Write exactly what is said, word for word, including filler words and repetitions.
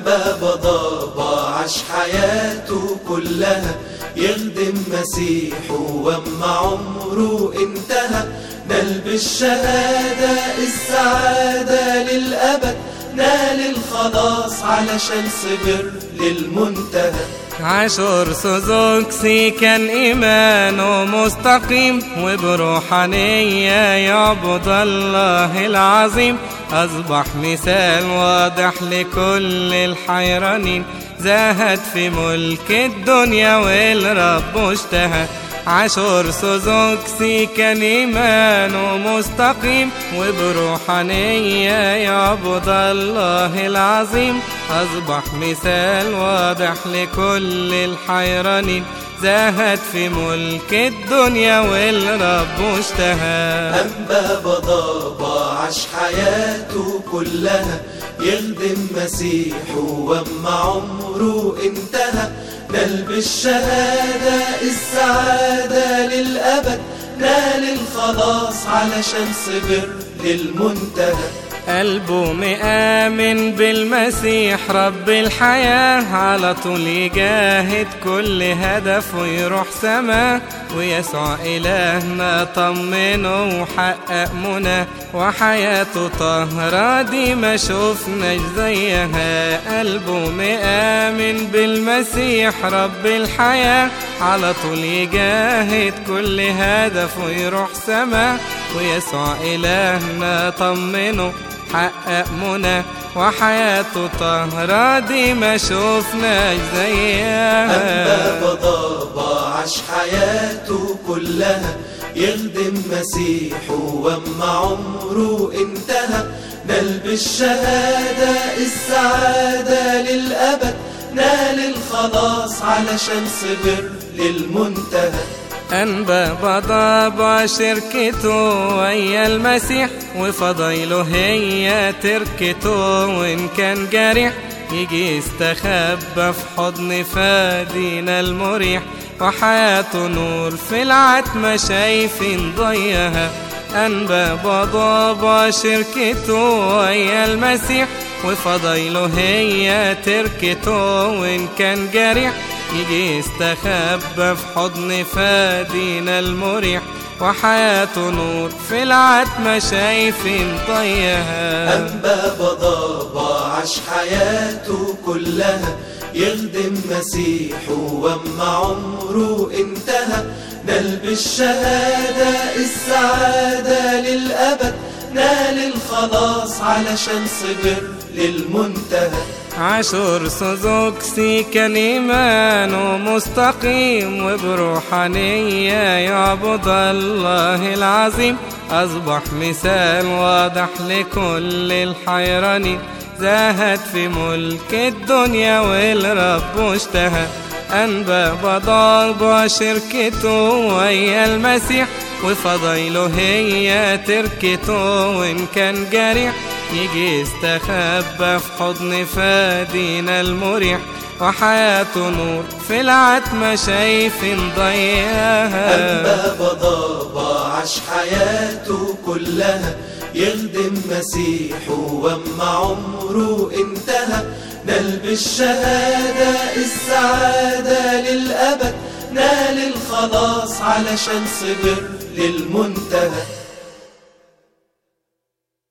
أنبا بضابة عاش حياته كلها يخدم مسيحه، وأما عمره انتهى نال بالشهادة السعادة للأبد، نال الخلاص علشان صبر للمنتهى. عاش أرثوذكسي كان إيمانه مستقيم، وبروحانية يعبد الله العظيم، أصبح مثال واضح لكل الحيرانين، زاهد في ملك الدنيا والرب اشتهى. عاش أرثوذكسي كان إيمانه مستقيم، وبروحانية يعبد الله العظيم، أصبح مثال واضح لكل الحيرانين، زاهد في ملك الدنيا والرب اشتهى. أنبا بضابة عاش حياته كلها يخدم مسيحه، وأما عمره انتهى نال بالشهادة السعادة للأبد، نال الخلاص علشان صبر للمنتهى. قلبه مآمن بالمسيح رب الحياة، على طول يجاهد كل هدف ويروح سما، ويسوع إلهنا طمنه وحقق منى، وحياته طاهرة دي ما شوفناش زيها. قلبه مآمن بالمسيح رب الحياة، على طول يجاهد كل هدف ويروح سما، ويسوع إلهنا طمنه حقق منى، وحياته طاهرة دي ما شوفناش زيها. أنبا بضابة عاش حياته كلها يخدم مسيحه، وأما عمره انتهى نال بالشهادة السعادة للأبد، نال الخلاص علشان صبر للمنتهى. أنبا بضابة شركته ويا المسيح، وفضيله هي تركته، وإن كان جريح يجي يستخبى في حضن فادينا المريح، وحياته نور في العتمة شايفين ضيها. أنبا بضابة شركته ويا المسيح، وفضيله هي تركته، وإن كان جريح يجي يستخبى في حضن فادينا المريح، وحياته نور في العتمة شايفين ضيها. أنبا بضابة عاش حياته كلها يخدم مسيحه، وأما عمره انتهى نال بالشهادة السعادة للأبد، نال الخلاص علشان صبر للمنتهى. عاش أرثوذكسي كان إيمانه مستقيم، وبروحانية يعبد الله العظيم، أصبح مثال واضح لكل الحيرانين، زاهد في ملك الدنيا والرب اشتهى. أنبا بضابة شركته ويا المسيح، وفضيله هي تركته، وإن كان جريح يجي يستخبى في حضن فادينا المريح، وحياته نور في العتمة شايفين ضيها. أنبا بضابة عاش حياته كلها يخدم مسيحه، وأما عمره انتهى نال بالشهادة السعادة للأبد، نال الخلاص علشان صبر للمنتهى.